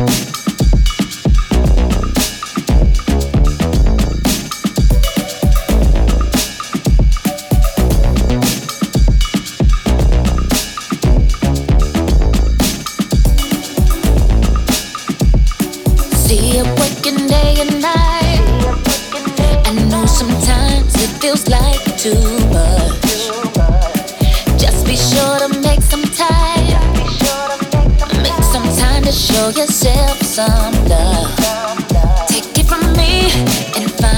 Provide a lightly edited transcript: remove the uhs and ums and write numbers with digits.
See it working day and night. I know sometimes it feels like too much. Just be sure to make some time. Make some time to show yourself some love. Take it from me and find